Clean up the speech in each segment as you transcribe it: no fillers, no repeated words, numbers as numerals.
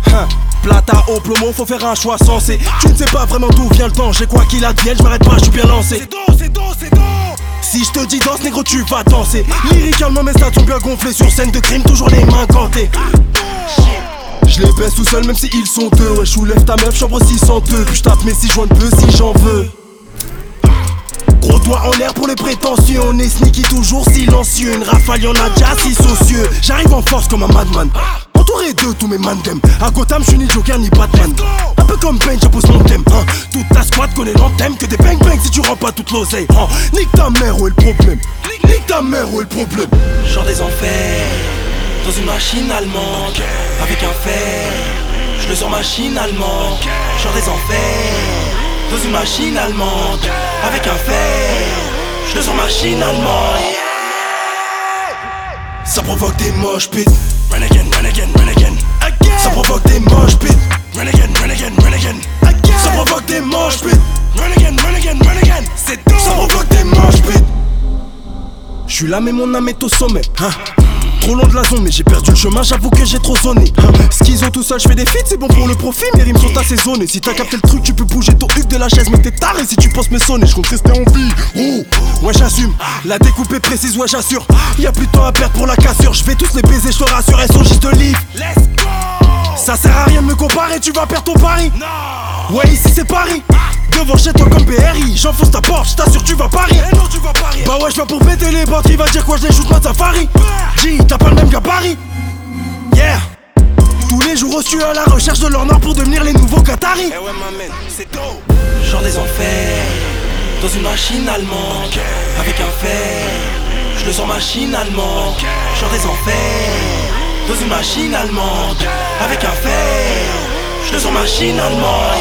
Plata au plomo, faut faire un choix sensé. Tu ne sais pas vraiment d'où vient le danger, quoi qu'il advienne, je m'arrête pas, je suis bien lancé. C'est dos. Si je te dis danse, négro, tu vas danser. Lyricalement, mes stats sont bien gonflés. Sur scène de crime, toujours les mains gantées. Je les baisse tout seul, même si ils sont deux. Ouais, je soulève ta meuf, chambre 602. Puis je tape mes 6 joints de peu si j'en veux. Gros doigt en l'air pour les prétentieux. On est sneaky, toujours silencieux. Une rafale, y'en a déjà 6 socieux. J'arrive en force comme un madman. Entouré de tous mes mandem. À Gotham, j'suis ni Joker ni Batman. Un peu comme Bane, j'impose mon thème. Toute ta squad connaît l'anthème. Que des bang bang si tu rends pas toute l'oseille. Nique ta mère, où est le problème? Nique ta mère, où est le problème? Genre des enfers, dans une machine allemande. Avec un fer, je le sors machine allemande. Genre des enfers, dans une machine allemande. Avec un fer, je le sors machine allemande. Ça provoque des moches pits. Run again, run again, run again. Ça provoque des moches pits. Run again, run again, run again. Ça provoque des moches pits. Run again, run again, run again. C'est tout. Ça provoque des moches pits. J'suis là mais mon âme est au sommet. Trop long de la zone mais j'ai perdu le chemin, j'avoue que j'ai trop sonné. Schizo tout seul, j'fais des feats, c'est bon pour le profit, mes rimes sont assaisonnées. Si t'as capté le truc, tu peux bouger ton huc de la chaise, mais t'es taré si tu penses me sonner. J'compte rester en vie. Ouais j'assume, la découpe est précise, ouais j'assure. Y'a plus de temps à perdre pour la cassure. J'vais tous les baiser, j'te rassure, elles sont juste de livre. Let's go. Ça sert à rien de me comparer, tu vas perdre ton pari. Non. Ouais ici c'est Paris. Devant chez toi comme BRI, j'enfonce ta porte, j't'assure tu vas parier. Eh non tu vas parier. Bah ouais j'viens pour péter les bandes, il va dire quoi je les shoot ma safari. G, t'as pas le même gabarit. Yeah. Tous les jours reçus à la recherche de l'or noir pour devenir les nouveaux Qataris. Eh ouais ma man, c'est dope. Genre des enfers, dans une machine allemande. Avec un fer, je le sors machine allemande. Genre des enfers, dans une machine allemande. Avec un fer, je le sors machine allemande.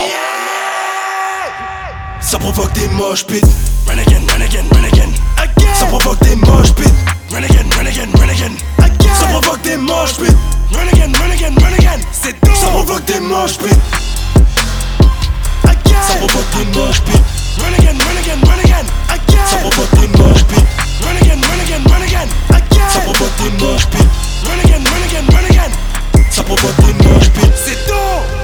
Ça provoque des moches pits. Run again, run again, run again. Ça provoque des moches pits. Run again, run again, run again. Ça provoque des moches pits. Run again, run again, run again. C'est tout. Ça provoque des moches pits. Ça provoque des moches pits. Run again, run again, run again. Ça provoque des moches pits. Run again, run again, run again. Ça provoque des moches pits. Run again, run again, run again. Ça provoque des moches pits. C'est tout.